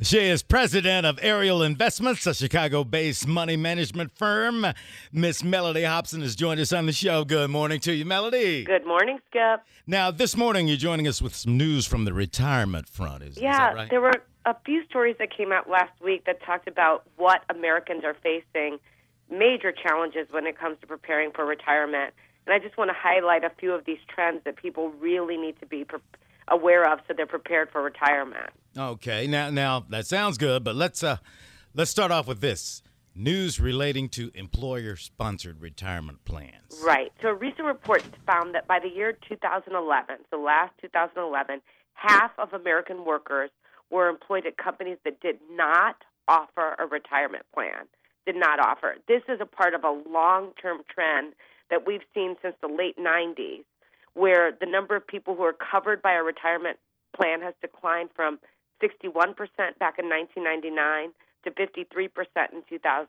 She is president of Ariel Investments, a Chicago-based money management firm. Miss Melody Hobson has joined us on the show. Good morning to you, Melody. Good morning, Skip. Now, this morning you're joining us with some news from the retirement front. Is that right? There were a few stories that came out last week that talked about what Americans are facing, major challenges when it comes to preparing for retirement. And I just want to highlight a few of these trends that people really need to be aware of so they're prepared for retirement. Okay, now that sounds good, but let's start off with this. News relating to employer-sponsored retirement plans. Right. So a recent report found that by the year 2011, so last 2011, half of American workers were employed at companies that did not offer a retirement plan, did not offer. This is a part of a long-term trend that we've seen since the late 90s, where the number of people who are covered by a retirement plan has declined from 61% back in 1999 to 53% in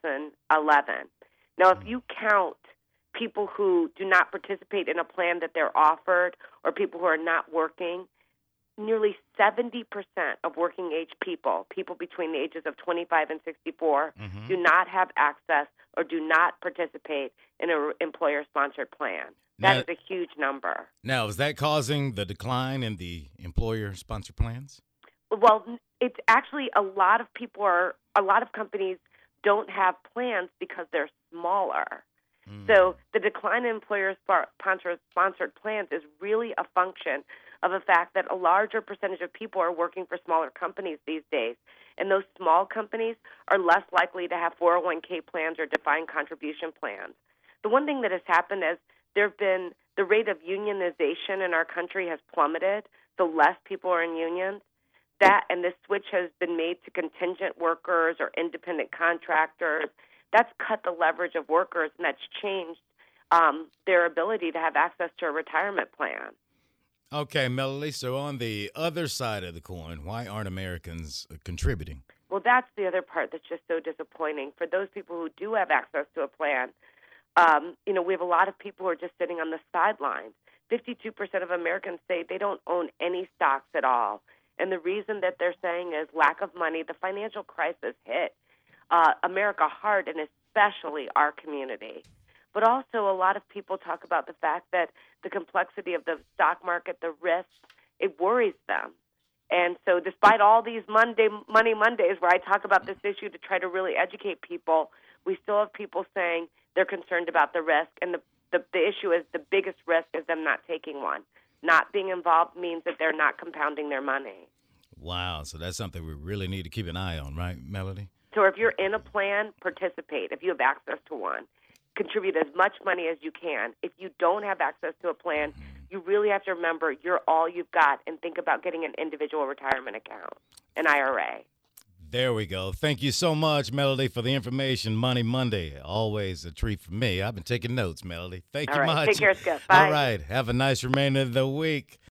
2011. Now, if you count people who do not participate in a plan that they're offered or people who are not working, nearly 70% of working-age people between the ages of 25 and 64, do not have access or do not participate in an employer-sponsored plan. That is a huge number. Now, is that causing the decline in the employer-sponsored plans? Well, it's actually a lot of companies don't have plans because they're smaller. So the decline in employer-sponsored plans is really a function of the fact that a larger percentage of people are working for smaller companies these days. And those small companies are less likely to have 401k plans or defined contribution plans. The one thing that has happened is the rate of unionization in our country has plummeted, so less people are in unions. And this switch has been made to contingent workers or independent contractors. That's cut the leverage of workers, and that's changed their ability to have access to a retirement plan. Okay, Melody, so on the other side of the coin, why aren't Americans contributing? Well, that's the other part that's just so disappointing. For those people who do have access to a plan, we have a lot of people who are just sitting on the sidelines. 52% of Americans say they don't own any stocks at all. And the reason that they're saying is lack of money. The financial crisis hit America hard, and especially our community. But also a lot of people talk about the fact that the complexity of the stock market, the risks, it worries them. And so despite all these Money Mondays where I talk about this issue to try to really educate people, we still have people saying they're concerned about the risk. And the issue is the biggest risk is them not taking one. Not being involved means that they're not compounding their money. Wow, so that's something we really need to keep an eye on, right, Melody? So if you're in a plan, participate. If you have access to one, contribute as much money as you can. If you don't have access to a plan, you really have to remember you're all you've got and think about getting an individual retirement account, an IRA. There we go. Thank you so much, Melody, for the information. Money Monday, always a treat for me. I've been taking notes, Melody. Thank you much. Take care, Skip. Bye. All right. Have a nice remainder of the week.